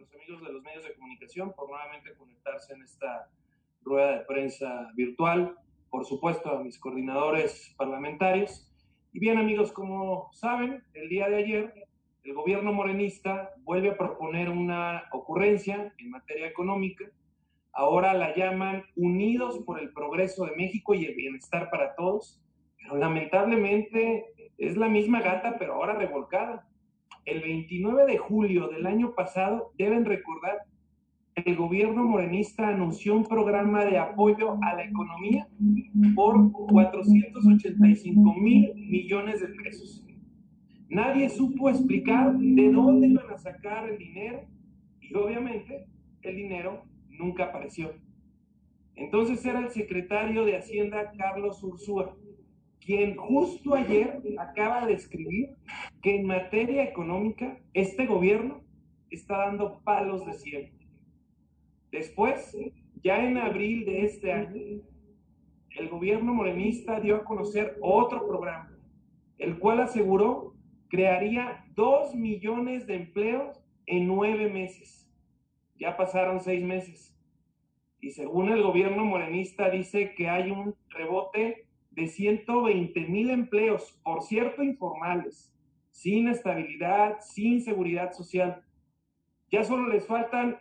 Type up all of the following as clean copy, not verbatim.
los amigos de los medios de comunicación por nuevamente conectarse en esta rueda de prensa virtual, por supuesto a mis coordinadores parlamentarios. Y bien, amigos, como saben, el día de ayer el gobierno morenista vuelve a proponer una ocurrencia en materia económica. Ahora la llaman Unidos por el Progreso de México y el Bienestar para Todos, pero lamentablemente es la misma gata, pero ahora revolcada. El 29 de julio del año pasado, deben recordar, el gobierno morenista anunció un programa de apoyo a la economía por 485 mil millones de pesos. Nadie supo explicar de dónde iban a sacar el dinero y obviamente el dinero nunca apareció. Entonces era el secretario de Hacienda, Carlos Ursúa, quien justo ayer acaba de escribir que en materia económica este gobierno está dando palos de cielo. Después, ya en abril de este año, el gobierno morenista dio a conocer otro programa, el cual aseguró crearía 2 millones de empleos en 9 meses. Ya pasaron 6 meses. Y según el gobierno morenista dice que hay un rebote de 120,000 empleos, por cierto, informales, sin estabilidad, sin seguridad social. Ya solo les faltan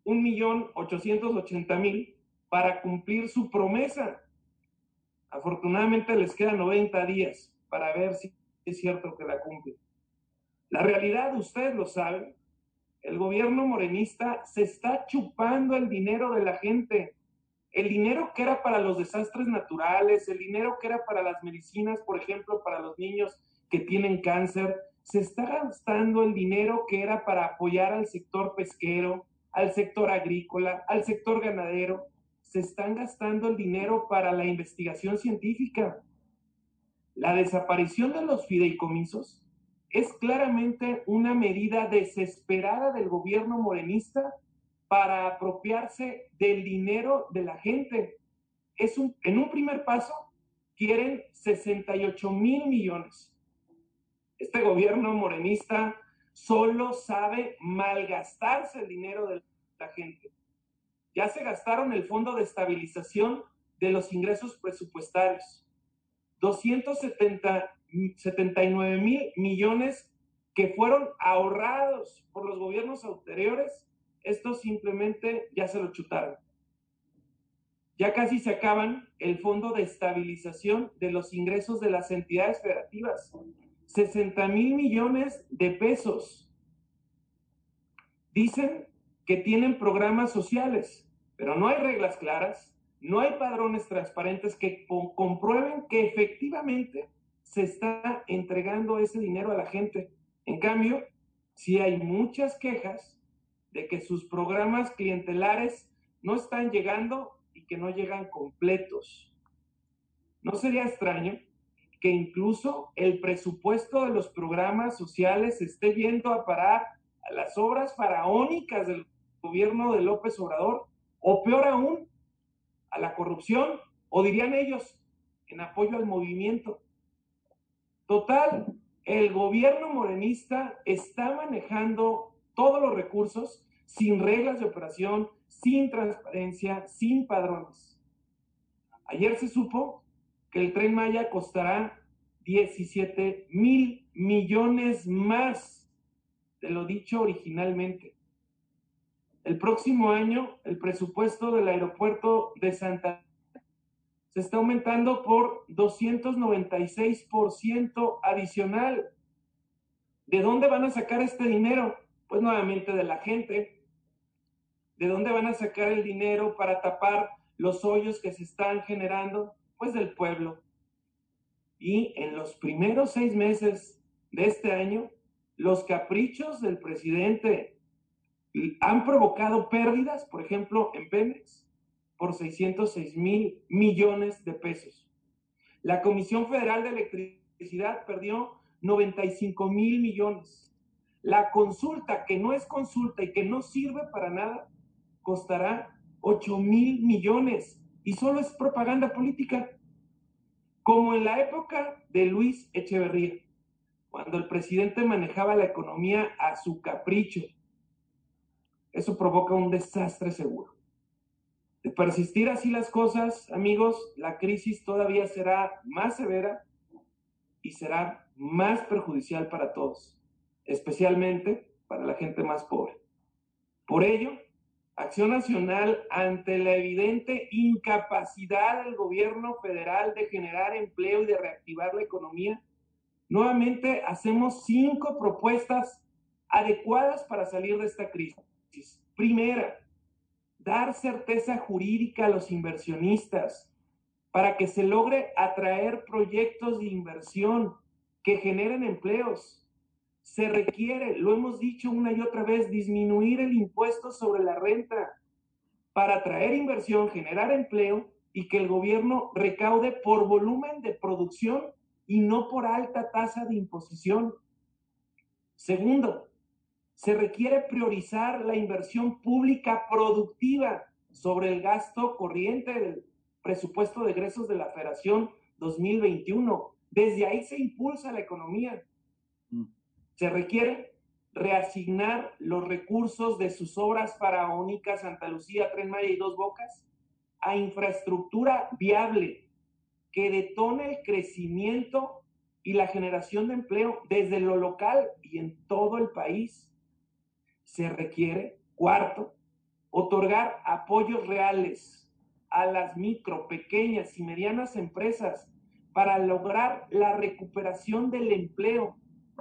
1,880,000 para cumplir su promesa. Afortunadamente les quedan 90 días para ver si es cierto que la cumplen. La realidad, ustedes lo saben, el gobierno morenista se está chupando el dinero de la gente. El dinero que era para los desastres naturales, el dinero que era para las medicinas, por ejemplo, para los niños que tienen cáncer, se está gastando el dinero que era para apoyar al sector pesquero, al sector agrícola, al sector ganadero. Se están gastando el dinero para la investigación científica. La desaparición de los fideicomisos es claramente una medida desesperada del gobierno morenista para apropiarse del dinero de la gente. En un primer paso, quieren 68,000 millones. Este gobierno morenista solo sabe malgastarse el dinero de la gente. Ya se gastaron el Fondo de Estabilización de los Ingresos Presupuestarios, 279,000 millones que fueron ahorrados por los gobiernos anteriores. Estos simplemente ya se lo chutaron. Ya casi se acaban el Fondo de Estabilización de los Ingresos de las entidades federativas, 60,000 millones de pesos. Dicen que tienen programas sociales, pero no hay reglas claras, no hay padrones transparentes que comprueben que efectivamente se está entregando ese dinero a la gente. En cambio, sí hay muchas quejas de que sus programas clientelares no están llegando y que no llegan completos. ¿No sería extraño que incluso el presupuesto de los programas sociales se esté yendo a parar a las obras faraónicas del gobierno de López Obrador, o peor aún, a la corrupción, o dirían ellos, en apoyo al movimiento? Total, el gobierno morenista está manejando todos los recursos sin reglas de operación, sin transparencia, sin padrones. Ayer se supo que el Tren Maya costará 17,000 millones más de lo dicho originalmente. El próximo año, el presupuesto del aeropuerto de Santa se está aumentando por 296% adicional. ¿De dónde van a sacar este dinero? Pues nuevamente de la gente. ¿De dónde van a sacar el dinero para tapar los hoyos que se están generando? Pues del pueblo. Y en los primeros 6 meses de este año, los caprichos del presidente han provocado pérdidas, por ejemplo, en Pemex, por 606,000 millones de pesos. La Comisión Federal de Electricidad perdió 95,000 millones. La consulta, que no es consulta y que no sirve para nada, costará 8,000 millones y solo es propaganda política. Como en la época de Luis Echeverría, cuando el presidente manejaba la economía a su capricho. eso provoca un desastre seguro. De persistir así las cosas, amigos, la crisis todavía será más severa y será más perjudicial para todos, especialmente para la gente más pobre. Por ello, Acción Nacional, ante la evidente incapacidad del gobierno federal de generar empleo y de reactivar la economía, nuevamente hacemos 5 propuestas adecuadas para salir de esta crisis. Primera, dar certeza jurídica a los inversionistas para que se logre atraer proyectos de inversión que generen empleos. Se requiere, lo hemos dicho una y otra vez, disminuir el impuesto sobre la renta para atraer inversión, generar empleo y que el gobierno recaude por volumen de producción y no por alta tasa de imposición. Segundo, se requiere priorizar la inversión pública productiva sobre el gasto corriente del presupuesto de egresos de la Federación 2021. Desde ahí se impulsa la economía. Se requiere reasignar los recursos de sus obras faraónicas Santa Lucía, Tren Maya y Dos Bocas a infraestructura viable que detone el crecimiento y la generación de empleo desde lo local y en todo el país. Se requiere, cuarto, otorgar apoyos reales a las micro, pequeñas y medianas empresas para lograr la recuperación del empleo.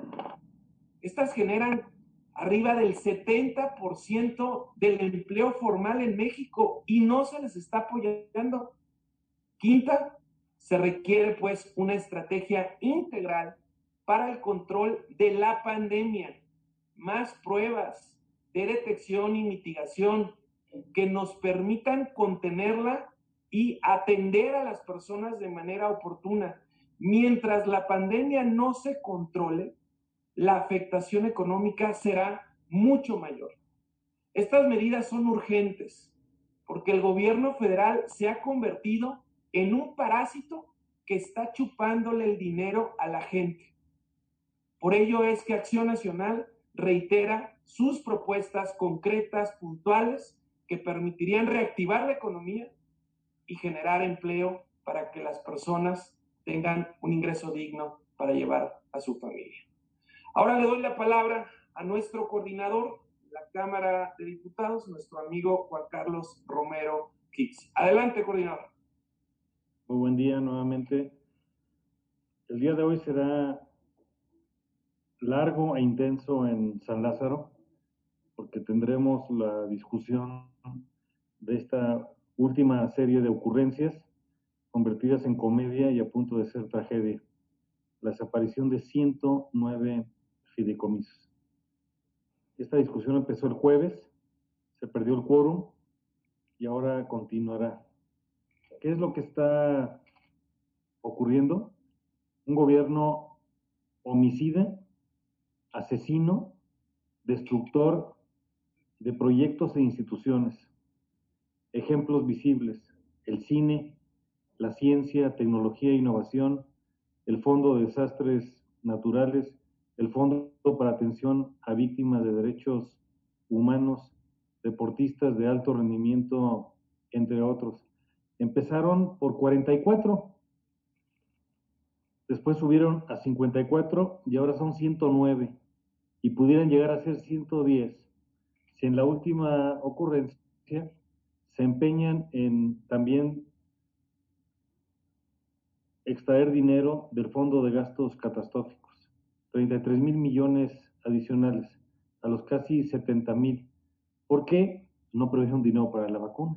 Estas generan arriba del 70% del empleo formal en México y no se les está apoyando. Quinta, se requiere pues una estrategia integral para el control de la pandemia, más pruebas de detección y mitigación que nos permitan contenerla y atender a las personas de manera oportuna. Mientras la pandemia no se controle, la afectación económica será mucho mayor. Estas medidas son urgentes porque el gobierno federal se ha convertido en un parásito que está chupándole el dinero a la gente. Por ello es que Acción Nacional reitera sus propuestas concretas, puntuales, que permitirían reactivar la economía y generar empleo para que las personas tengan un ingreso digno para llevar a su familia. Ahora le doy la palabra a nuestro coordinador de la Cámara de Diputados, nuestro amigo Juan Carlos Romero Hicks. Adelante, coordinador. Muy buen día nuevamente. El día de hoy será largo e intenso en San Lázaro, porque tendremos la discusión de esta última serie de ocurrencias convertidas en comedia y a punto de ser tragedia. La desaparición de 109 fideicomisos. Esta discusión empezó el jueves, se perdió el quórum y ahora continuará. ¿Qué es lo que está ocurriendo? Un gobierno homicida, asesino, destructor de proyectos e instituciones. Ejemplos visibles: el cine, la ciencia, tecnología e innovación, el Fondo de Desastres Naturales, el Fondo para Atención a Víctimas de Derechos Humanos, deportistas de alto rendimiento, entre otros. Empezaron por 44, después subieron a 54 y ahora son 109 y pudieran llegar a ser 110 si en la última ocurrencia se empeñan en también extraer dinero del Fondo de Gastos Catastróficos, 33,000 millones adicionales a los casi 70,000. ¿Por qué? No previeron dinero para la vacuna.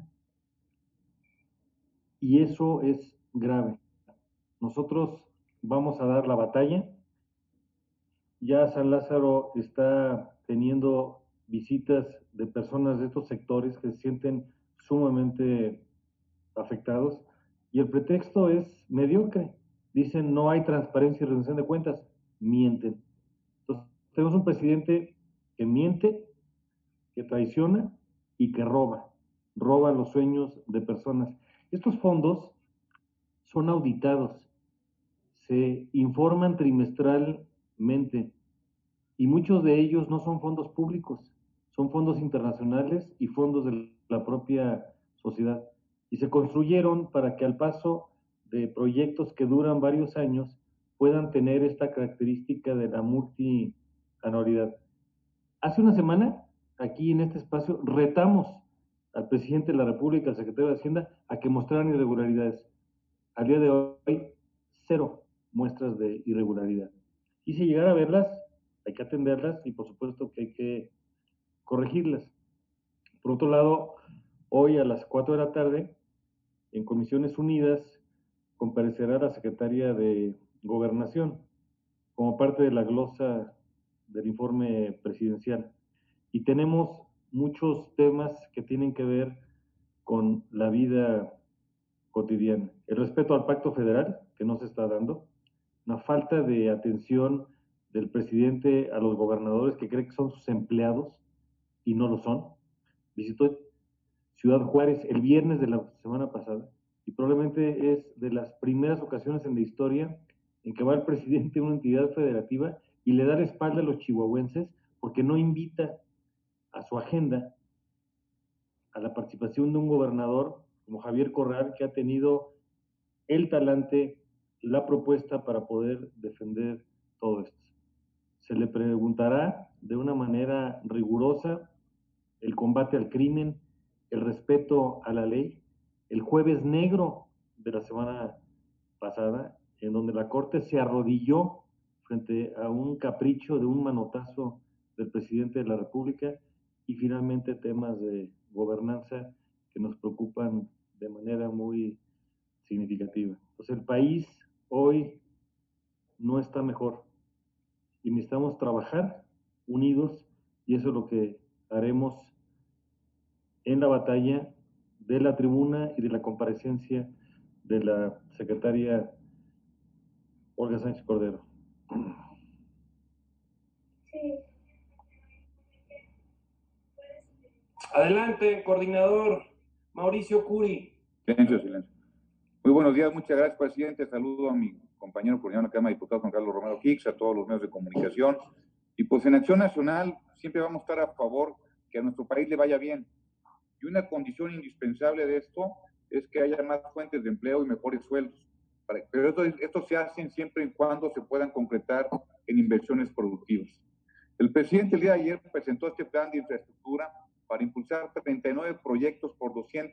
Y eso es grave. Nosotros vamos a dar la batalla. Ya San Lázaro está teniendo visitas de personas de estos sectores que se sienten sumamente afectados y el pretexto es mediocre. Dicen no hay transparencia y rendición de cuentas, mienten. Entonces tenemos un presidente que miente, que traiciona y que roba los sueños de personas. Estos fondos son auditados, se informan trimestralmente y muchos de ellos no son fondos públicos, son fondos internacionales y fondos de la propia sociedad. Y se construyeron para que al paso de proyectos que duran varios años puedan tener esta característica de la multianualidad. Hace una semana, aquí en este espacio, retamos al presidente de la República, al secretario de Hacienda, a que mostraran irregularidades. Al día de hoy, 0 muestras de irregularidad. Y si llegara a verlas, hay que atenderlas y por supuesto que hay que corregirlas. Por otro lado, hoy a las 4 de la tarde, en Comisiones Unidas, comparecerá la secretaria de Gobernación como parte de la glosa del informe presidencial. Y tenemos muchos temas que tienen que ver con la vida cotidiana. El respeto al pacto federal, que no se está dando, una falta de atención del presidente a los gobernadores que cree que son sus empleados y no lo son. Visitó Ciudad Juárez el viernes de la semana pasada y probablemente es de las primeras ocasiones en la historia en que va el presidente de una entidad federativa y le da la espalda a los chihuahuenses porque no invita a su agenda a la participación de un gobernador como Javier Corral, que ha tenido el talante, la propuesta para poder defender todo esto. Se le preguntará de una manera rigurosa el combate al crimen, el respeto a la ley. El jueves negro de la semana pasada, en donde la Corte se arrodilló frente a un capricho de un manotazo del presidente de la República, y finalmente temas de gobernanza que nos preocupan de manera muy significativa. Entonces el país hoy no está mejor y necesitamos trabajar unidos y eso es lo que haremos en la batalla de la tribuna y de la comparecencia de la secretaria Olga Sánchez Cordero. Adelante, coordinador Mauricio Curi. Silencio, silencio. Muy buenos días, muchas gracias, presidente. Saludo a mi compañero coordinador de la Cámara de Diputados, Juan Carlos Romero Hicks, a todos los medios de comunicación. Y pues en Acción Nacional siempre vamos a estar a favor que a nuestro país le vaya bien. Y una condición indispensable de esto es que haya más fuentes de empleo y mejores sueldos. Pero esto se hace siempre y cuando se puedan concretar en inversiones productivas. El presidente el día de ayer presentó este plan de infraestructura para impulsar 39 proyectos por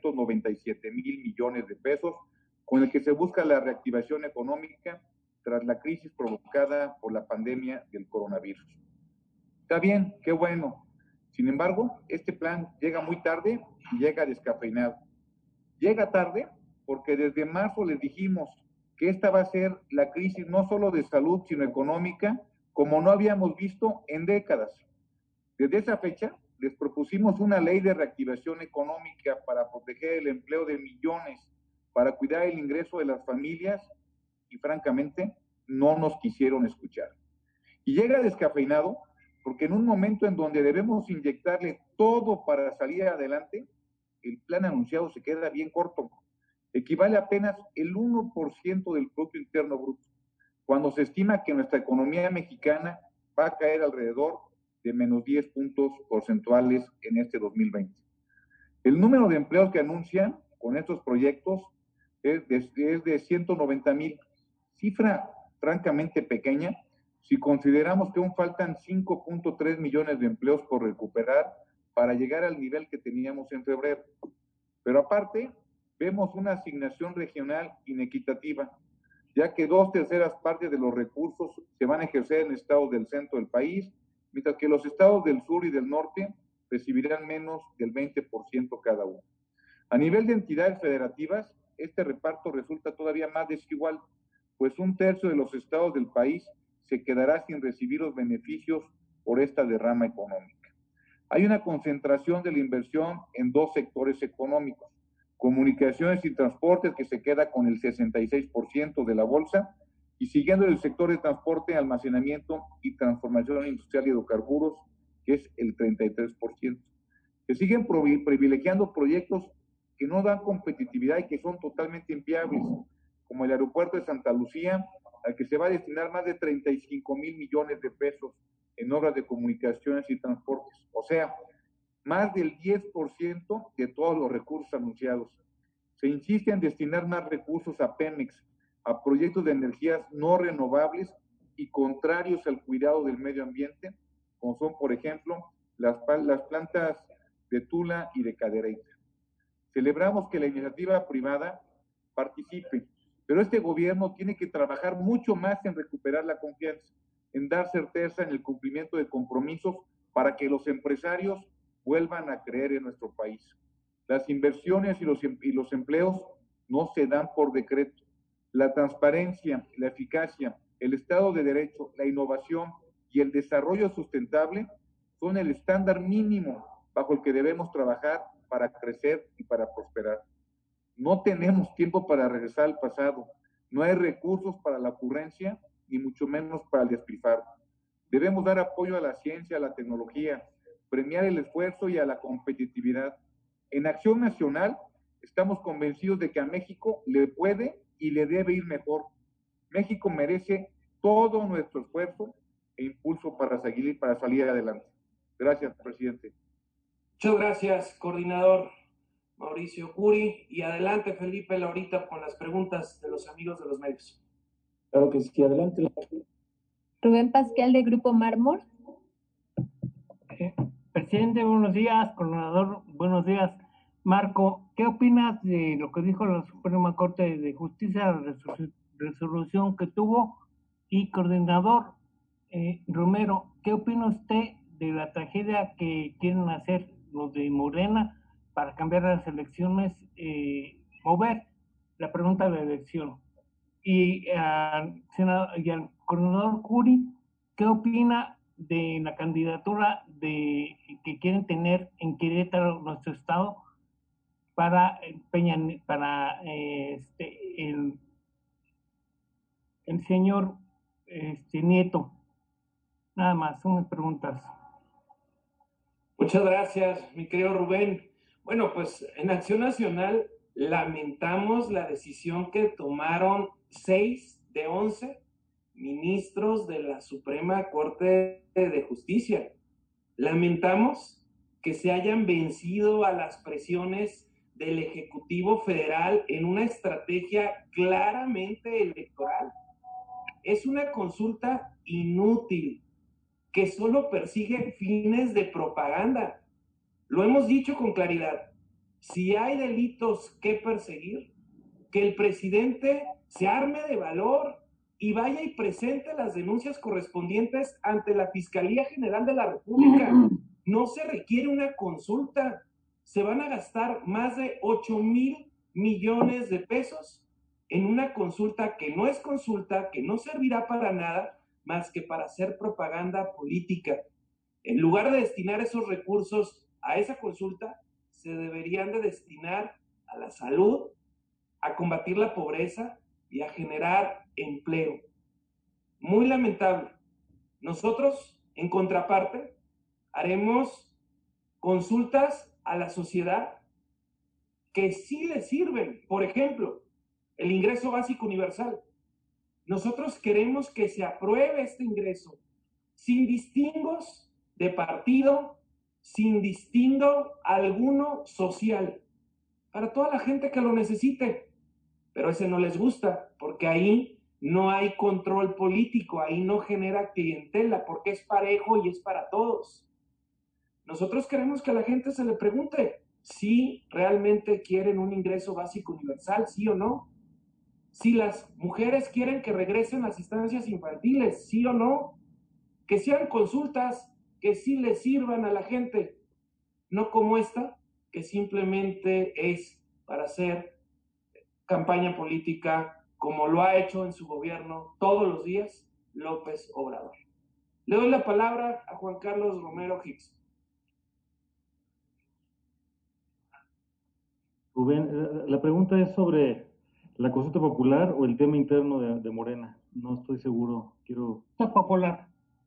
297,000 millones de pesos, con el que se busca la reactivación económica tras la crisis provocada por la pandemia del coronavirus. Está bien, qué bueno. Sin embargo, este plan llega muy tarde y llega descafeinado. Llega tarde porque desde marzo les dijimos que esta va a ser la crisis no solo de salud, sino económica, como no habíamos visto en décadas. Desde esa fecha, les propusimos una ley de reactivación económica para proteger el empleo de millones, para cuidar el ingreso de las familias y francamente no nos quisieron escuchar. Y llega descafeinado porque en un momento en donde debemos inyectarle todo para salir adelante, el plan anunciado se queda bien corto. Equivale apenas el 1% del Producto Interno Bruto, cuando se estima que nuestra economía mexicana va a caer alrededor de menos 10 puntos porcentuales en este 2020. El número de empleos que anuncian con estos proyectos es de 190,000, cifra francamente pequeña si consideramos que aún faltan 5.3 millones de empleos por recuperar para llegar al nivel que teníamos en febrero. Pero aparte, vemos una asignación regional inequitativa, ya que 2/3 partes de los recursos se van a ejercer en estados del centro del país, mientras que los estados del sur y del norte recibirán menos del 20% cada uno. A nivel de entidades federativas, este reparto resulta todavía más desigual, pues 1/3 de los estados del país se quedará sin recibir los beneficios por esta derrama económica. Hay una concentración de la inversión en dos sectores económicos: comunicaciones y transportes, que se queda con el 66% de la bolsa, y siguiendo el sector de transporte, almacenamiento y transformación industrial y hidrocarburos, que es el 33%. Se siguen privilegiando proyectos que no dan competitividad y que son totalmente inviables, como el aeropuerto de Santa Lucía, al que se va a destinar más de 35,000 millones de pesos en obras de comunicaciones y transportes. O sea, más del 10% de todos los recursos anunciados. Se insiste en destinar más recursos a Pemex, a proyectos de energías no renovables y contrarios al cuidado del medio ambiente, como son, por ejemplo, las plantas de Tula y de Cadereyta. Celebramos que la iniciativa privada participe, pero este gobierno tiene que trabajar mucho más en recuperar la confianza, en dar certeza en el cumplimiento de compromisos para que los empresarios vuelvan a creer en nuestro país. Las inversiones y los empleos no se dan por decreto. La transparencia, la eficacia, el Estado de Derecho, la innovación y el desarrollo sustentable son el estándar mínimo bajo el que debemos trabajar para crecer y para prosperar. No tenemos tiempo para regresar al pasado. No hay recursos para la ocurrencia, ni mucho menos para el despilfarro. Debemos dar apoyo a la ciencia, a la tecnología, premiar el esfuerzo y a la competitividad. En Acción Nacional estamos convencidos de que a México le puede y le debe ir mejor. México merece todo nuestro esfuerzo e impulso para salir adelante. Gracias, presidente. Muchas gracias, coordinador Mauricio Curi. Y adelante, Felipe Laurita, con las preguntas de los amigos de los medios. Claro que sí, adelante. Rubén Pascal, de Grupo Mármol. Presidente, buenos días. Coordinador, buenos días. Marco, ¿qué opinas de lo que dijo la Suprema Corte de Justicia, la resolución que tuvo? Y coordinador Romero, ¿qué opina usted de la tragedia que quieren hacer los de Morena para cambiar las elecciones, mover la pregunta de la elección? Y al coordinador Curi, ¿qué opina de la candidatura que quieren tener en Querétaro, nuestro estado, para el señor Nieto? Nada más, son mis preguntas. Muchas gracias, mi querido Rubén. Bueno, pues en Acción Nacional lamentamos la decisión que tomaron 6 de 11 ministros de la Suprema Corte de Justicia. Lamentamos que se hayan vencido a las presiones del Ejecutivo Federal en una estrategia claramente electoral. Es una consulta inútil que solo persigue fines de propaganda. Lo hemos dicho con claridad. Si hay delitos que perseguir, que el presidente se arme de valor y vaya y presente las denuncias correspondientes ante la Fiscalía General de la República. No se requiere una consulta. Se van a gastar más de 8,000 millones de pesos en una consulta que no es consulta, que no servirá para nada más que para hacer propaganda política. En lugar de destinar esos recursos a esa consulta, se deberían de destinar a la salud, a combatir la pobreza y a generar empleo. Muy lamentable. Nosotros, en contraparte, haremos consultas a la sociedad que sí le sirven. Por ejemplo, el ingreso básico universal. Nosotros queremos que se apruebe este ingreso sin distingos de partido, sin distingo alguno social, para toda la gente que lo necesite. Pero ese no les gusta, porque ahí no hay control político, ahí no genera clientela, porque es parejo y es para todos. Nosotros queremos que a la gente se le pregunte si realmente quieren un ingreso básico universal, sí o no. Si las mujeres quieren que regresen las estancias infantiles, sí o no. Que sean consultas que sí le sirvan a la gente, no como esta, que simplemente es para hacer campaña política, como lo ha hecho en su gobierno todos los días López Obrador. Le doy la palabra a Juan Carlos Romero Hicks. Rubén, la pregunta es sobre la consulta popular o el tema interno de Morena. No estoy seguro. Quiero... Consulta popular.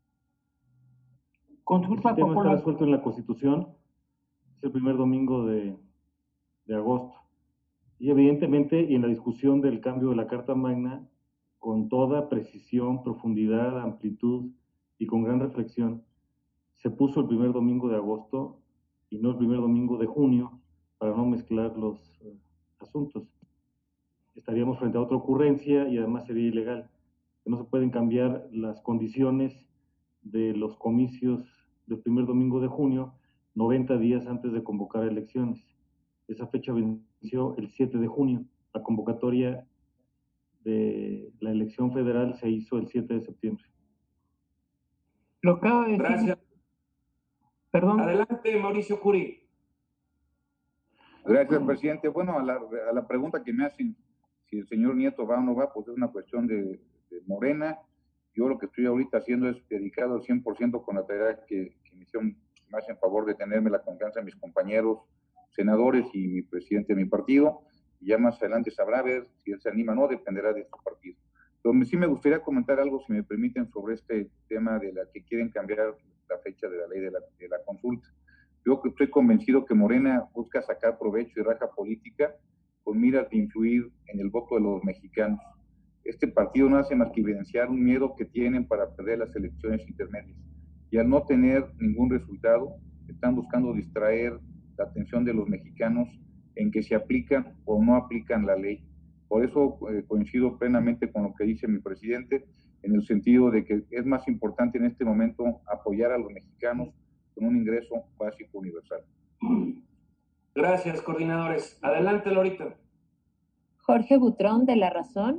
Consulta el tema popular. está resuelto en la Constitución. Es el primer domingo de agosto. Y evidentemente, y en la discusión del cambio de la Carta Magna, con toda precisión, profundidad, amplitud y con gran reflexión, se puso el primer domingo de agosto y no el primer domingo de junio, para no mezclar los asuntos. Estaríamos frente a otra ocurrencia y además sería ilegal. No se pueden cambiar las condiciones de los comicios del primer domingo de junio 90 días antes de convocar elecciones. Esa fecha venció el 7 de junio. La convocatoria de la elección federal se hizo el 7 de septiembre. Lo acaba de decir. Gracias. Perdón. Adelante, Mauricio Curi. Gracias, presidente. Bueno, a la pregunta que me hacen, si el señor Nieto va o no va, pues es una cuestión de Morena. Yo lo que estoy ahorita haciendo es dedicado al 100% con la tarea que me hicieron más en favor de tenerme la confianza de mis compañeros senadores y mi presidente de mi partido. Y ya más adelante sabrá ver si él se anima o no, dependerá de su partido. Pero sí me gustaría comentar algo, si me permiten, sobre este tema de la que quieren cambiar la fecha de la ley de la consulta. Yo estoy convencido que Morena busca sacar provecho y raja política con miras de influir en el voto de los mexicanos. Este partido no hace más que evidenciar un miedo que tienen para perder las elecciones intermedias. Y al no tener ningún resultado, están buscando distraer la atención de los mexicanos en que se aplican o no aplican la ley. Por eso coincido plenamente con lo que dice mi presidente, en el sentido de que es más importante en este momento apoyar a los mexicanos con un ingreso básico universal. Gracias, coordinadores. Adelante, Lorita. Jorge Butrón, de La Razón.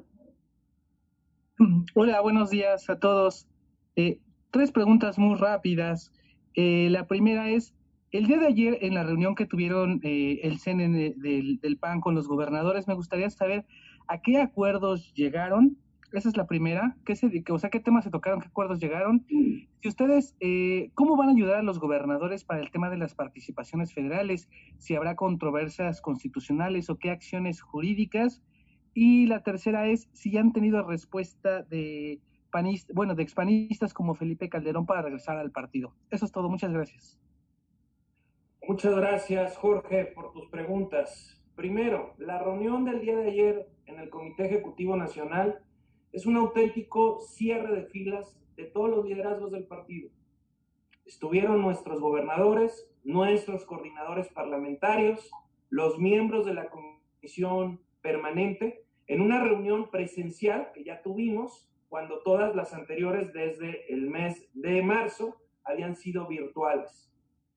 Hola, buenos días a todos. 3 preguntas muy rápidas. La primera es, el día de ayer en la reunión que tuvieron el CNE del PAN con los gobernadores, me gustaría saber a qué acuerdos llegaron. Esa es la primera. ¿Qué temas se tocaron? ¿Qué acuerdos llegaron? Si ustedes, ¿cómo van a ayudar a los gobernadores para el tema de las participaciones federales? Si habrá controversias constitucionales o qué acciones jurídicas. Y la tercera es si ya han tenido respuesta de expanistas como Felipe Calderón para regresar al partido. Eso es todo. Muchas gracias. Muchas gracias, Jorge, por tus preguntas. Primero, la reunión del día de ayer en el Comité Ejecutivo Nacional es un auténtico cierre de filas de todos los liderazgos del partido. Estuvieron nuestros gobernadores, nuestros coordinadores parlamentarios, los miembros de la comisión permanente, en una reunión presencial que ya tuvimos cuando todas las anteriores desde el mes de marzo habían sido virtuales.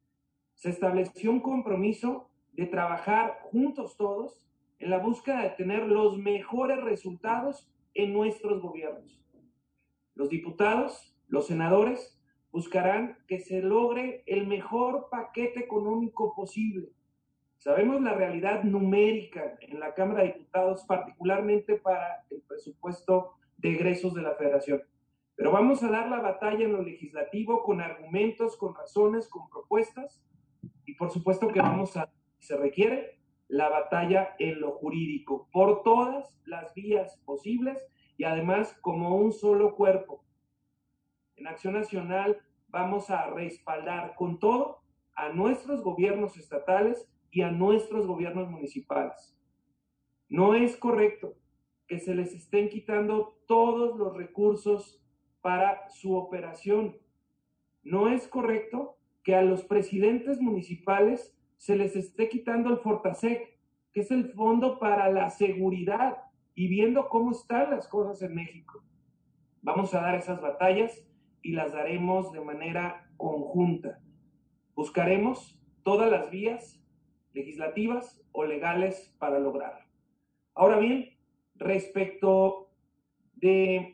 Se estableció un compromiso de trabajar juntos todos en la búsqueda de tener los mejores resultados en nuestros gobiernos. Los diputados, los senadores, buscarán que se logre el mejor paquete económico posible. Sabemos la realidad numérica en la Cámara de Diputados, particularmente para el presupuesto de egresos de la Federación. Pero vamos a dar la batalla en lo legislativo con argumentos, con razones, con propuestas. Y por supuesto que se requiere la batalla en lo jurídico, por todas las vías posibles y además como un solo cuerpo. En Acción Nacional vamos a respaldar con todo a nuestros gobiernos estatales y a nuestros gobiernos municipales. No es correcto que se les estén quitando todos los recursos para su operación. No es correcto que a los presidentes municipales se les esté quitando el Fortasec, que es el Fondo para la Seguridad, y viendo cómo están las cosas en México. Vamos a dar esas batallas y las daremos de manera conjunta. Buscaremos todas las vías legislativas o legales para lograrlo. Ahora bien, respecto de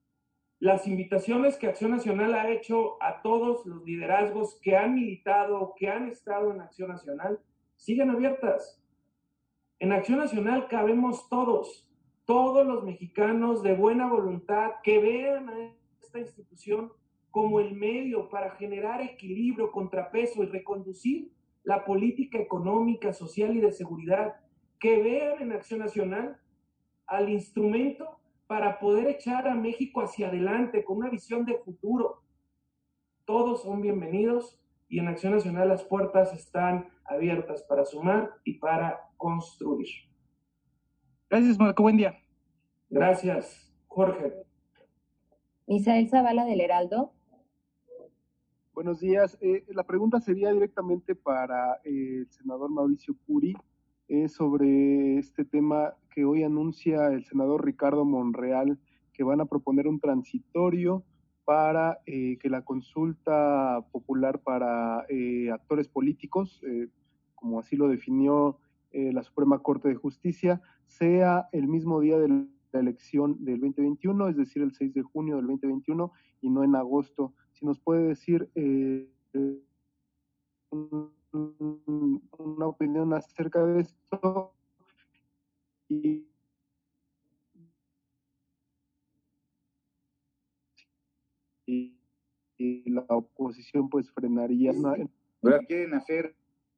las invitaciones que Acción Nacional ha hecho a todos los liderazgos que han militado, que han estado en Acción Nacional, siguen abiertas. En Acción Nacional cabemos todos los mexicanos de buena voluntad que vean a esta institución como el medio para generar equilibrio, contrapeso y reconducir la política económica, social y de seguridad, que vean en Acción Nacional al instrumento para poder echar a México hacia adelante con una visión de futuro. Todos son bienvenidos y en Acción Nacional las puertas están abiertas para sumar y para construir. Gracias, Marco. Buen día. Gracias, Jorge. Misael Zavala, del Heraldo. Buenos días. La pregunta sería directamente para el senador Mauricio Curi sobre este tema que hoy anuncia el senador Ricardo Monreal, que van a proponer un transitorio para que la consulta popular para actores políticos, como así lo definió la Suprema Corte de Justicia, sea el mismo día de la elección del 2021, es decir, el 6 de junio del 2021 y no en agosto. Si nos puede decir una opinión acerca de esto y, y la oposición pues frenaría. ¿Verdad? Quieren hacer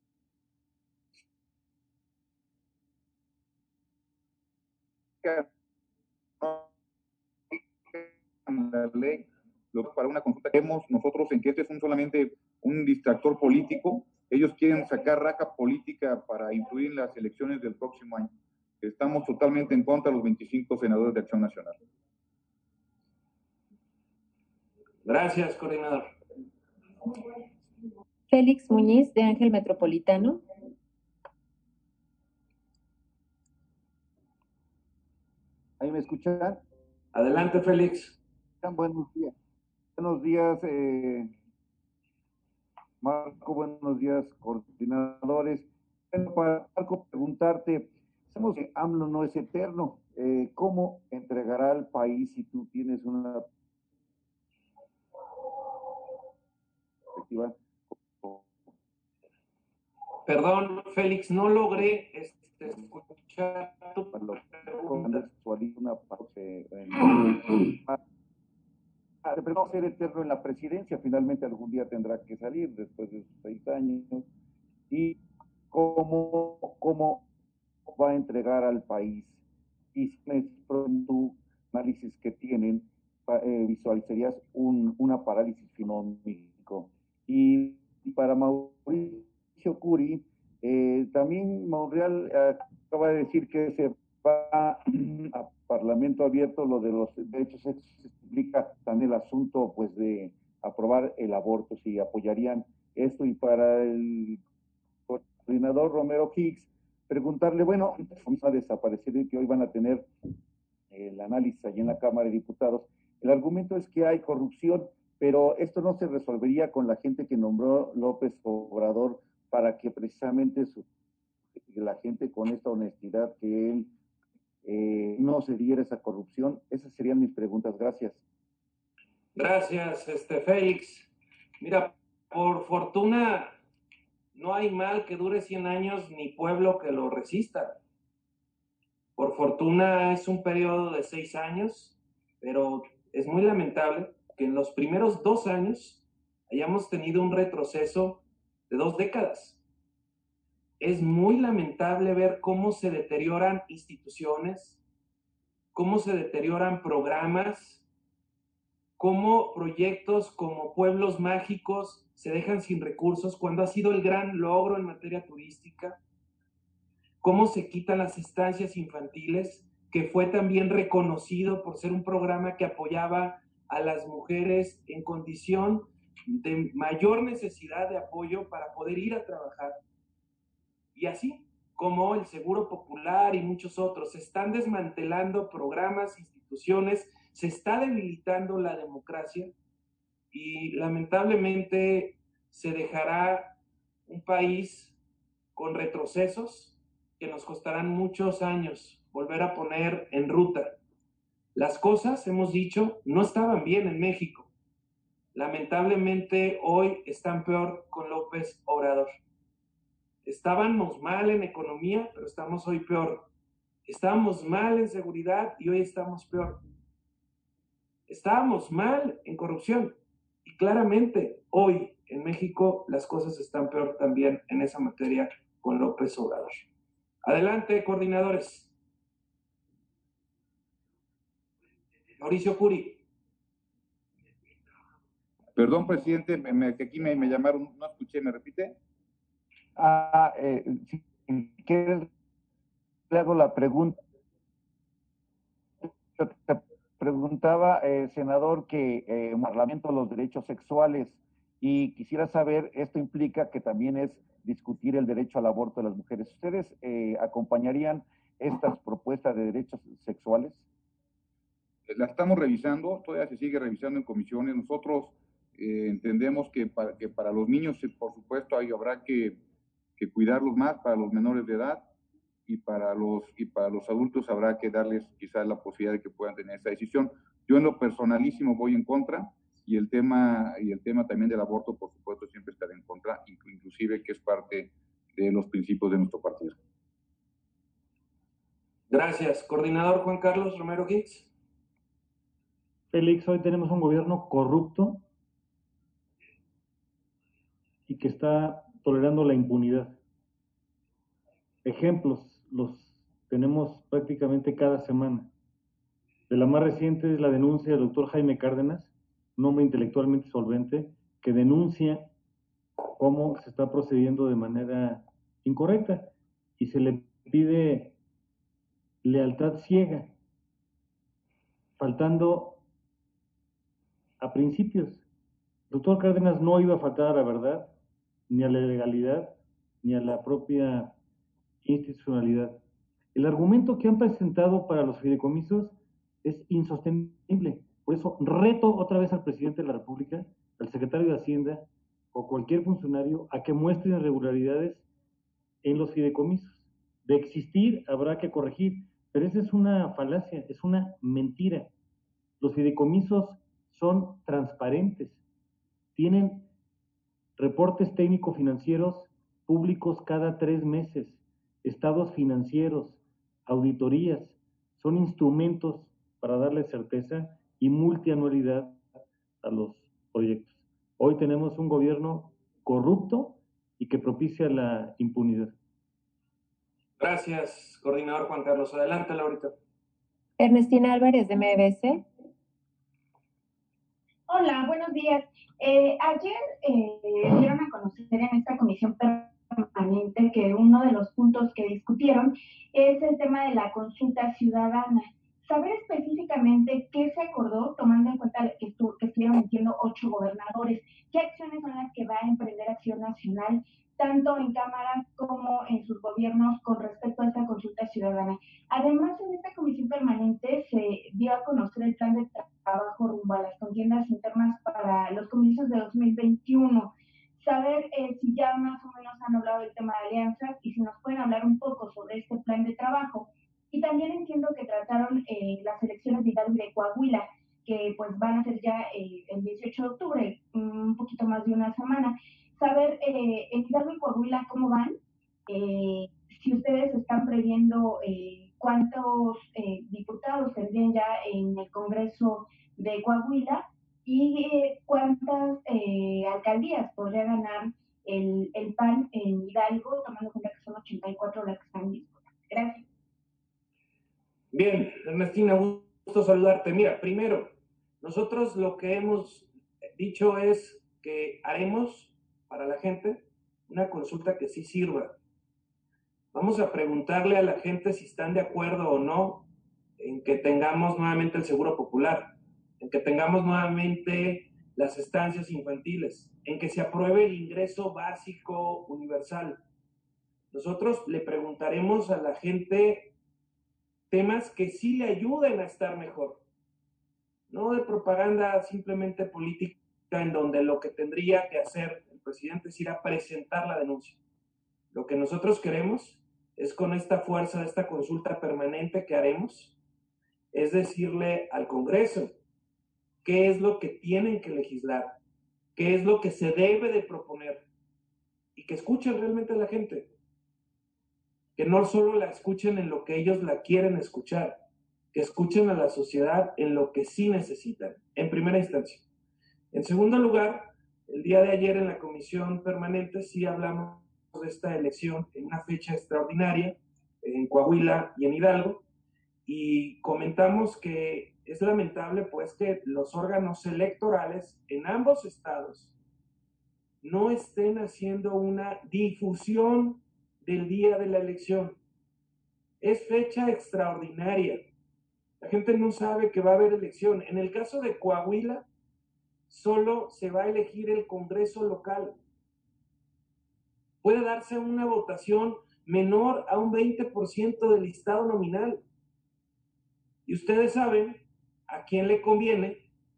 la ley para una consulta que vemos nosotros en que este es solamente un distractor político. Ellos quieren sacar raja política para influir en las elecciones del próximo año. Estamos totalmente en contra de los 25 senadores de Acción Nacional. Gracias, coordinador. Félix Muñiz, de Ángel Metropolitano. ¿Ahí me escuchan? Adelante, Félix. Buenos días. Buenos días, Marco. Buenos días, coordinadores. Bueno, para Marco, preguntarte, sabemos que AMLO no es eterno. ¿Cómo entregará al país si tú tienes una perspectiva? Perdón, Félix, no logré escuchar tu pregunta. Pero ser eterno en la presidencia, finalmente algún día tendrá que salir después de sus 6 años. ¿Y cómo va a entregar al país? Y si tu análisis que tienen, visualizarías una parálisis económico. Y para Mauricio Curi, también Monreal acaba de decir que se va a Parlamento abierto. Lo de los derechos sexuales explica también el asunto pues de aprobar el aborto, si apoyarían esto. Y para el coordinador Romero Hicks, preguntarle, bueno, vamos a desaparecer y que hoy van a tener el análisis allí en la Cámara de Diputados. El argumento es que hay corrupción, pero esto no se resolvería con la gente que nombró López Obrador para que precisamente la gente con esta honestidad que él no se diera esa corrupción. Esas serían mis preguntas. Gracias. Gracias, Félix. Mira, por fortuna no hay mal que dure 100 años ni pueblo que lo resista. Por fortuna es un periodo de 6 años, pero es muy lamentable que en los primeros 2 años hayamos tenido un retroceso de 2 décadas. Es muy lamentable ver cómo se deterioran instituciones, cómo se deterioran programas, cómo proyectos como pueblos mágicos se dejan sin recursos cuando ha sido el gran logro en materia turística, cómo se quitan las estancias infantiles, que fue también reconocido por ser un programa que apoyaba a las mujeres en condición de mayor necesidad de apoyo para poder ir a trabajar. Y así como el Seguro Popular y muchos otros, se están desmantelando programas, instituciones, se está debilitando la democracia y lamentablemente se dejará un país con retrocesos que nos costarán muchos años volver a poner en ruta. Las cosas, hemos dicho, no estaban bien en México. Lamentablemente hoy están peor con López Obrador. Estábamos mal en economía, pero estamos hoy peor. Estábamos mal en seguridad y hoy estamos peor. Estábamos mal en corrupción y claramente hoy en México las cosas están peor también en esa materia con López Obrador. Adelante, coordinadores. Mauricio Curi. Perdón, presidente, aquí me llamaron, no escuché, ¿me repite? Si quieres, le hago la pregunta. Te preguntaba, senador, que en el Parlamento los derechos sexuales, Y quisiera saber, esto implica que también es discutir el derecho al aborto de las mujeres. ¿Ustedes acompañarían estas propuestas de derechos sexuales? La estamos revisando, todavía se sigue revisando en comisiones. Nosotros entendemos que para los niños, por supuesto, ahí habrá que cuidarlos más, para los menores de edad, y para los adultos habrá que darles quizás la posibilidad de que puedan tener esa decisión. Yo en lo personalísimo voy en contra, y el tema también del aborto, por supuesto, siempre estaré en contra, inclusive que es parte de los principios de nuestro partido. Gracias. Coordinador Juan Carlos Romero Hicks. Félix, hoy tenemos un gobierno corrupto y que está tolerando la impunidad. Ejemplos los tenemos prácticamente cada semana. De la más reciente es la denuncia del doctor Jaime Cárdenas, un hombre intelectualmente solvente, que denuncia cómo se está procediendo de manera incorrecta y se le pide lealtad ciega, faltando a principios. El doctor Cárdenas no iba a faltar a la verdad, ni a la legalidad, ni a la propia institucionalidad. El argumento que han presentado para los fideicomisos es insostenible. Por eso reto otra vez al presidente de la República, al secretario de Hacienda o cualquier funcionario a que muestren irregularidades en los fideicomisos. De existir habrá que corregir, pero esa es una falacia, es una mentira. Los fideicomisos son transparentes, tienen reportes técnico-financieros públicos cada 3 meses, estados financieros, auditorías, son instrumentos para darle certeza y multianualidad a los proyectos. Hoy tenemos un gobierno corrupto y que propicia la impunidad. Gracias, coordinador Juan Carlos. Adelante, Laurita. Ernestina Álvarez, de MBC. Hola, buenos días. Ayer dieron a conocer en esta comisión permanente que uno de los puntos que discutieron es el tema de la consulta ciudadana. Saber específicamente qué se acordó, tomando en cuenta que estuvieron emitiendo 8 gobernadores, qué acciones son las que va a emprender Acción Nacional, tanto en cámaras como en sus gobiernos con respecto a esta consulta ciudadana. Además, en esta comisión permanente se dio a conocer el plan de trabajo rumbo a las contiendas internas para los comicios de 2021. Saber si ya más o menos han hablado del tema de alianzas y si nos pueden hablar un poco sobre este plan de trabajo. Y también entiendo que trataron las elecciones de Hidalgo y de Coahuila, que pues van a ser ya el 18 de octubre, un poquito más de una semana. Saber en Hidalgo y Coahuila cómo van, si ustedes están previendo cuántos diputados tendrían ya en el Congreso de Coahuila y cuántas alcaldías podría ganar el PAN en Hidalgo, tomando en cuenta que son 84 las que están en disputa. Gracias. Bien, Ernestina, gusto saludarte. Mira, primero, nosotros lo que hemos dicho es que haremos para la gente una consulta que sí sirva. Vamos a preguntarle a la gente si están de acuerdo o no en que tengamos nuevamente el Seguro Popular, en que tengamos nuevamente las estancias infantiles, en que se apruebe el ingreso básico universal. Nosotros le preguntaremos a la gente temas que sí le ayuden a estar mejor, no de propaganda simplemente política en donde lo que tendría que hacer el presidente es ir a presentar la denuncia. Lo que nosotros queremos es, con esta fuerza de esta consulta permanente que haremos, es decirle al Congreso qué es lo que tienen que legislar, qué es lo que se debe de proponer, y que escuchen realmente a la gente, que no solo la escuchen en lo que ellos la quieren escuchar, que escuchen a la sociedad en lo que sí necesitan, en primera instancia. En segundo lugar, el día de ayer en la comisión permanente sí hablamos de esta elección en una fecha extraordinaria en Coahuila y en Hidalgo, y comentamos que es lamentable pues que los órganos electorales en ambos estados no estén haciendo una difusión del día de la elección. Es fecha extraordinaria. La gente no sabe que va a haber elección. En el caso de Coahuila, solo se va a elegir el Congreso local. Puede darse una votación menor a un 20% del listado nominal. Y ustedes saben a quién le conviene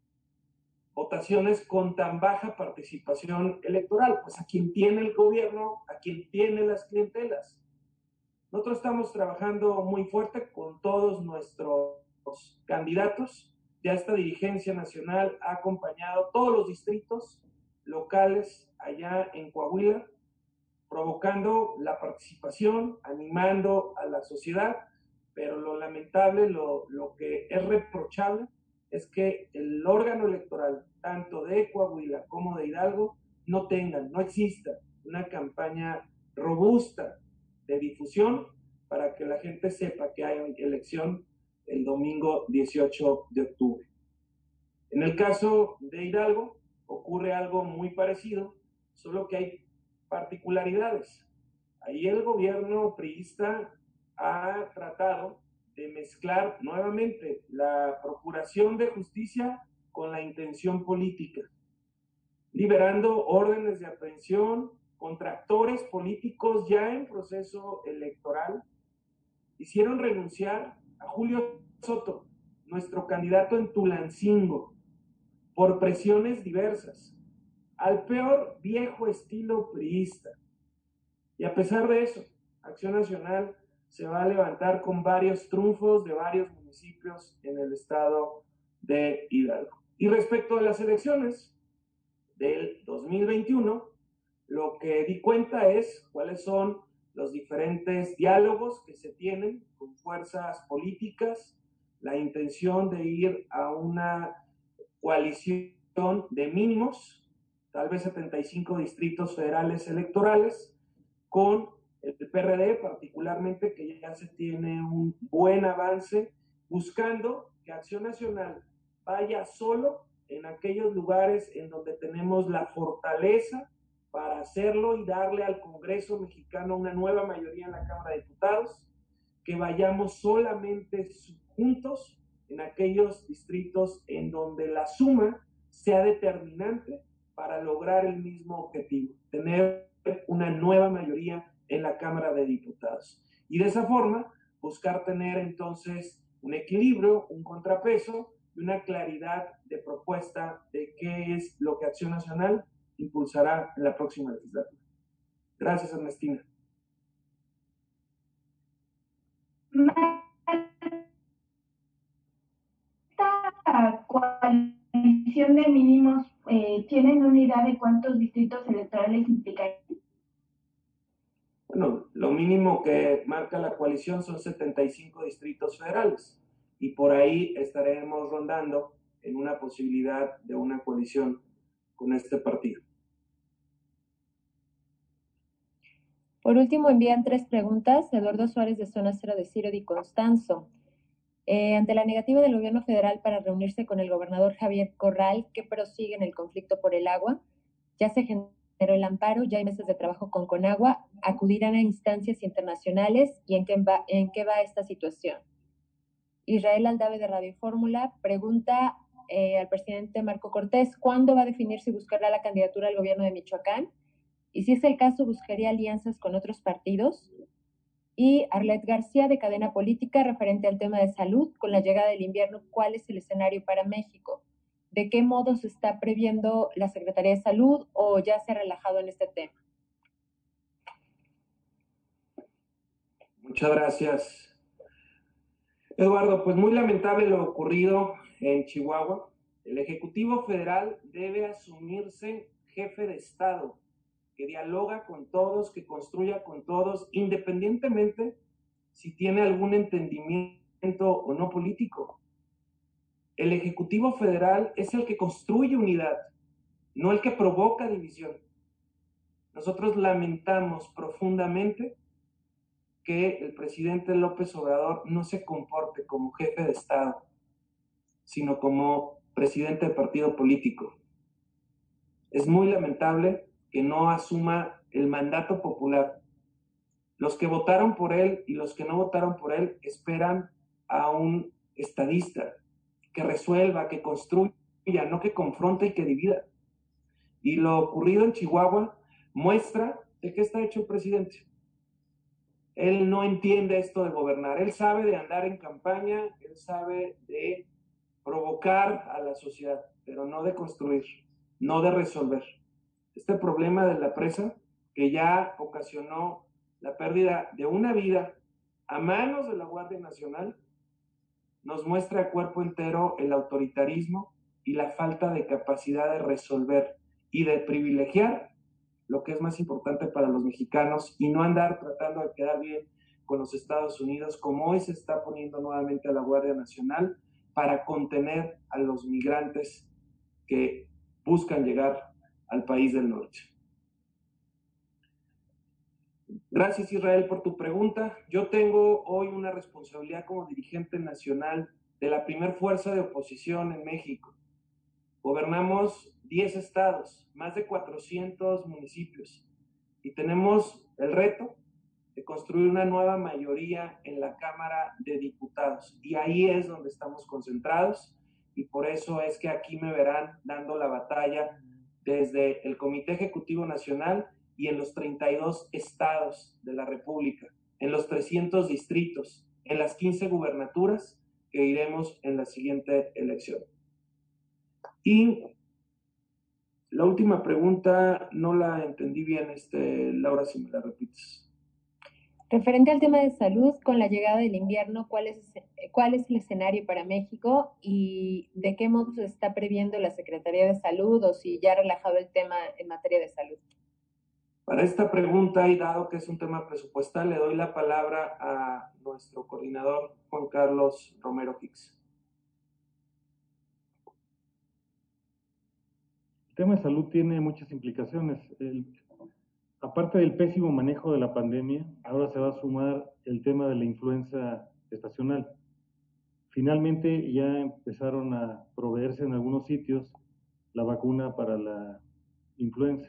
votaciones con tan baja participación electoral, pues a quien tiene el gobierno, a quien tiene las clientelas. Nosotros estamos trabajando muy fuerte con todos nuestros candidatos. Ya esta dirigencia nacional ha acompañado todos los distritos locales allá en Coahuila, provocando la participación, animando a la sociedad, pero lo lamentable, lo que es reprochable, es que el órgano electoral, tanto de Coahuila como de Hidalgo, no exista una campaña robusta de difusión para que la gente sepa que hay elección el domingo 18 de octubre. En el caso de Hidalgo ocurre algo muy parecido, solo que hay particularidades. Ahí el gobierno priista ha tratado de mezclar nuevamente la procuración de justicia con la intención política, liberando órdenes de aprehensión contra actores políticos ya en proceso electoral. Hicieron renunciar a Julio Soto, nuestro candidato en Tulancingo, por presiones diversas, al peor viejo estilo priista. Y a pesar de eso, Acción Nacional se va a levantar con varios triunfos de varios municipios en el estado de Hidalgo. Y respecto a las elecciones del 2021, lo que di cuenta es cuáles son los diferentes diálogos que se tienen con fuerzas políticas, la intención de ir a una coalición de mínimos, tal vez 75 distritos federales electorales, con el PRD particularmente, que ya se tiene un buen avance, buscando que Acción Nacional vaya solo en aquellos lugares en donde tenemos la fortaleza para hacerlo y darle al Congreso mexicano una nueva mayoría en la Cámara de Diputados, que vayamos solamente juntos en aquellos distritos en donde la suma sea determinante para lograr el mismo objetivo, tener una nueva mayoría en la Cámara de Diputados. Y de esa forma, buscar tener entonces un equilibrio, un contrapeso y una claridad de propuesta de qué es lo que Acción Nacional impulsará en la próxima legislatura. Gracias, Ernestina. ¿Esta coalición de mínimos tienen una idea de cuántos distritos electorales implicarían? Bueno, lo mínimo que marca la coalición son 75 distritos federales y por ahí estaremos rondando en una posibilidad de una coalición con este partido. Por último, envían 3 preguntas. Eduardo Suárez, de Zona Cero, de Ciro Di Constanzo. Ante la negativa del gobierno federal para reunirse con el gobernador Javier Corral, que prosigue en el conflicto por el agua, ya se generó el amparo, ya hay meses de trabajo con Conagua, acudirán a instancias internacionales y en qué va esta situación. Israel Aldave, de Radio Fórmula, pregunta al presidente Marco Cortés, ¿cuándo va a definir si buscará la candidatura al gobierno de Michoacán? Y si es el caso, ¿buscaría alianzas con otros partidos? Y Arlet García, de Cadena Política, referente al tema de salud, con la llegada del invierno, ¿cuál es el escenario para México? ¿De qué modo se está previendo la Secretaría de Salud o ya se ha relajado en este tema? Muchas gracias, Eduardo. Pues muy lamentable lo ocurrido en Chihuahua. El Ejecutivo Federal debe asumirse jefe de Estado, que dialoga con todos, que construya con todos, independientemente si tiene algún entendimiento o no político. El Ejecutivo Federal es el que construye unidad, no el que provoca división. Nosotros lamentamos profundamente que el presidente López Obrador no se comporte como jefe de Estado, sino como presidente de partido político. Es muy lamentable que no asuma el mandato popular. Los que votaron por él y los que no votaron por él esperan a un estadista que resuelva, que construya no que confronte y que divida. Y lo ocurrido en Chihuahua muestra de qué está hecho el presidente. Él no entiende esto de gobernar, él sabe de andar en campaña, él sabe de provocar a la sociedad, pero no de construir, no de resolver. Este problema de la presa, que ya ocasionó la pérdida de una vida a manos de la Guardia Nacional, nos muestra a cuerpo entero el autoritarismo y la falta de capacidad de resolver y de privilegiar lo que es más importante para los mexicanos y no andar tratando de quedar bien con los Estados Unidos, como hoy se está poniendo nuevamente a la Guardia Nacional para contener a los migrantes que buscan llegar al país del norte. Gracias, Israel, por tu pregunta. Yo tengo hoy una responsabilidad como dirigente nacional de la primer fuerza de oposición en México. Gobernamos 10 estados, más de 400 municipios, y tenemos el reto de construir una nueva mayoría en la Cámara de Diputados. Y ahí es donde estamos concentrados, y por eso es que aquí me verán dando la batalla desde el Comité Ejecutivo Nacional y en los 32 estados de la República, en los 300 distritos, en las 15 gubernaturas que iremos en la siguiente elección. Y la última pregunta no la entendí bien, Laura, si me la repites. Referente al tema de salud, con la llegada del invierno, ¿cuál es el escenario para México y de qué modo se está previendo la Secretaría de Salud o si ya ha relajado el tema en materia de salud? Para esta pregunta, y dado que es un tema presupuestal, le doy la palabra a nuestro coordinador, Juan Carlos Romero Hicks. El tema de salud tiene muchas implicaciones. Aparte del pésimo manejo de la pandemia, ahora se va a sumar el tema de la influenza estacional. Finalmente ya empezaron a proveerse en algunos sitios la vacuna para la influenza.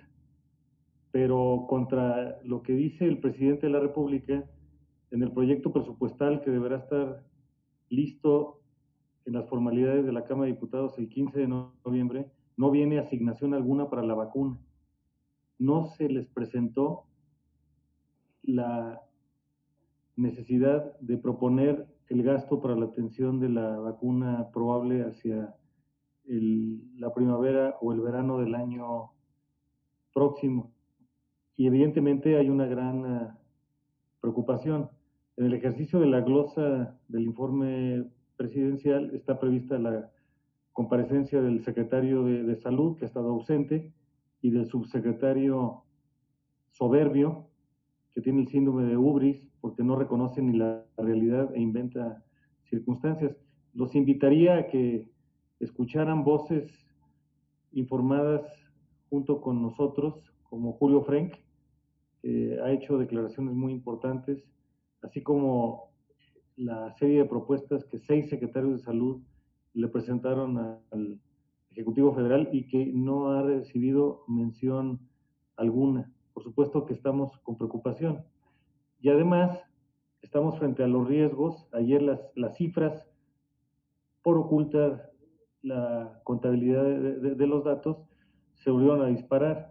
Pero contra lo que dice el presidente de la República, en el proyecto presupuestal que deberá estar listo en las formalidades de la Cámara de Diputados el 15 de noviembre, no viene asignación alguna para la vacuna. No se les presentó la necesidad de proponer el gasto para la atención de la vacuna probable hacia la primavera o el verano del año próximo. Y evidentemente hay una gran preocupación. En el ejercicio de la glosa del informe presidencial está prevista la comparecencia del secretario de Salud, que ha estado ausente, y del subsecretario soberbio, que tiene el síndrome de Ubris, porque no reconoce ni la realidad e inventa circunstancias. Los invitaría a que escucharan voces informadas junto con nosotros, como Julio Frenk, que ha hecho declaraciones muy importantes, así como la serie de propuestas que 6 secretarios de salud le presentaron al Ejecutivo Federal y que no ha recibido mención alguna. Por supuesto que estamos con preocupación. Y además, estamos frente a los riesgos. Ayer las cifras, por ocultar la contabilidad de los datos, se volvieron a disparar.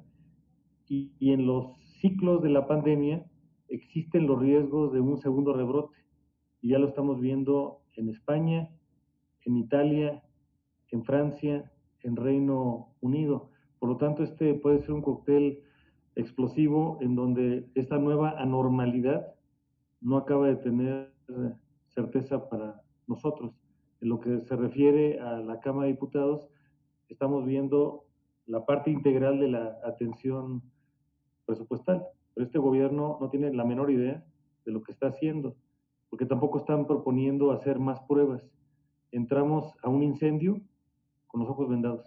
Y en los ciclos de la pandemia existen los riesgos de un segundo rebrote. Y ya lo estamos viendo en España, en Italia, en Francia, en Reino Unido. Por lo tanto, puede ser un cóctel explosivo en donde esta nueva anormalidad no acaba de tener certeza para nosotros. En lo que se refiere a la Cámara de Diputados, estamos viendo la parte integral de la atención presupuestal, pero este gobierno no tiene la menor idea de lo que está haciendo, porque tampoco están proponiendo hacer más pruebas. Entramos a un incendio con los ojos vendados.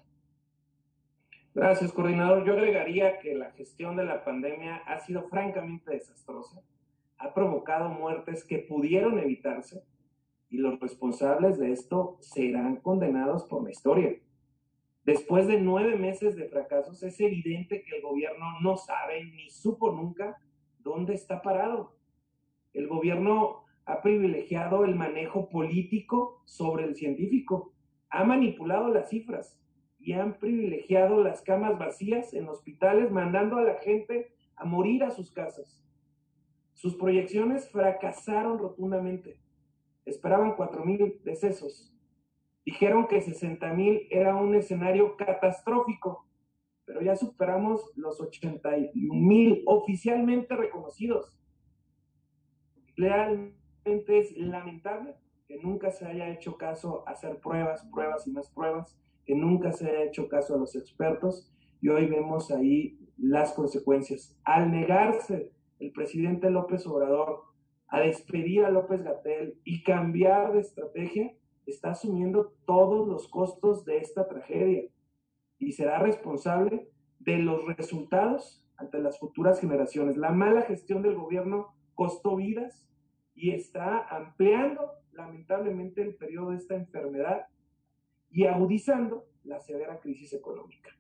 Gracias, coordinador. Yo agregaría que la gestión de la pandemia ha sido francamente desastrosa, ha provocado muertes que pudieron evitarse y los responsables de esto serán condenados por la historia. Después de 9 meses de fracasos, es evidente que el gobierno no sabe ni supo nunca dónde está parado. El gobierno ha privilegiado el manejo político sobre el científico, ha manipulado las cifras y han privilegiado las camas vacías en hospitales, mandando a la gente a morir a sus casas. Sus proyecciones fracasaron rotundamente. Esperaban 4,000 decesos. Dijeron que 60,000 era un escenario catastrófico, pero ya superamos los 81,000 oficialmente reconocidos. Realmente es lamentable que nunca se haya hecho caso a hacer pruebas y más pruebas, que nunca se haya hecho caso a los expertos, y hoy vemos ahí las consecuencias. Al negarse el presidente López Obrador a despedir a López-Gatell y cambiar de estrategia, está asumiendo todos los costos de esta tragedia y será responsable de los resultados ante las futuras generaciones. La mala gestión del gobierno costó vidas y está ampliando lamentablemente el periodo de esta enfermedad y agudizando la severa crisis económica.